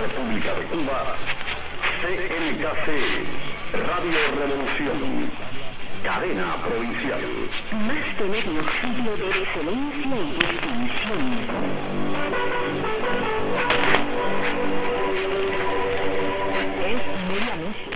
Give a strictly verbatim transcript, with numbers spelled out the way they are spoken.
República de Cuba, C N K C, Radio Revolución, cadena provincial. Más de medio siglo de excelencia y distinción. Es Media Música.